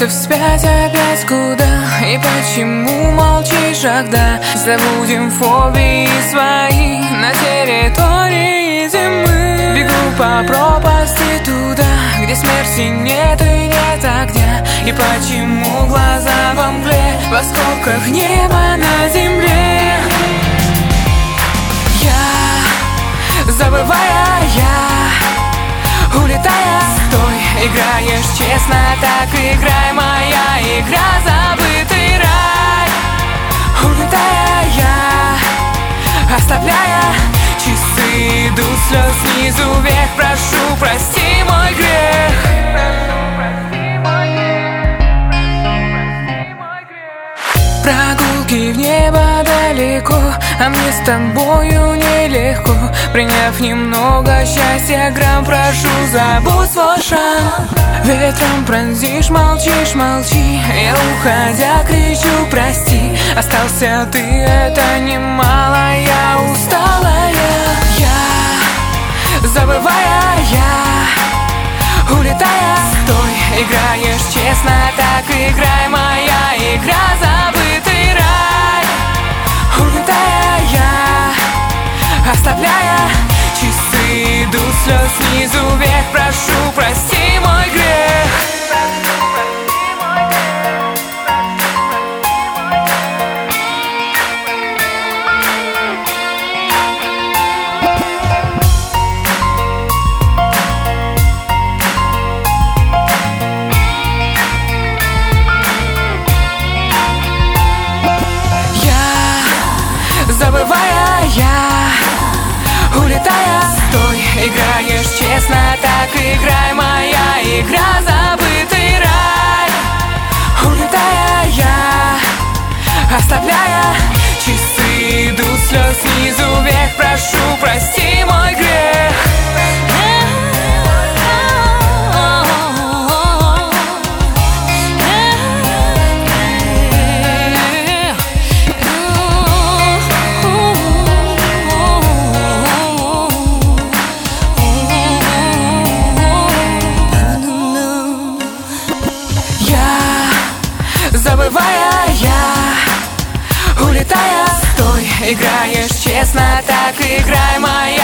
Умчишься вспять опять куда? И почему молчишь, когда забудем фобии свои на территории зимы? Бегу по пропасти туда, где смерти нет и нет огня. И почему глаза во мгле, в осколках неба на земле? Я, забывая, я, улетая, стой, играешь честно, так играй, моя игра, забытый рай. Улетая, я, оставляя часы, идут слез снизу вверх, прошу, прости мой грех. Прогулки в небо далеко, а мне с тобою нелегко. Приняв немного счастья грамм, прошу, забудь свой шаг. Ветром пронзишь, молчишь, молчи. Я, уходя, кричу, прости. Остался ты, это немало, я усталая. Я, забывая, я, улетая, стой, играешь честно, так играй, моя игра, забытый рай. Улетая, я, оставляя часы, идут слез снизу вверх, прошу, прости мой грех. Забывая, я, улетая, стой, играешь честно, так играй, моя игра, забытый рай. Улетая, я, оставляя часы, идут слез снизу вверх, прошу, прости мой грех. Забывая, я, улетая, стой, играешь честно, так играй, моя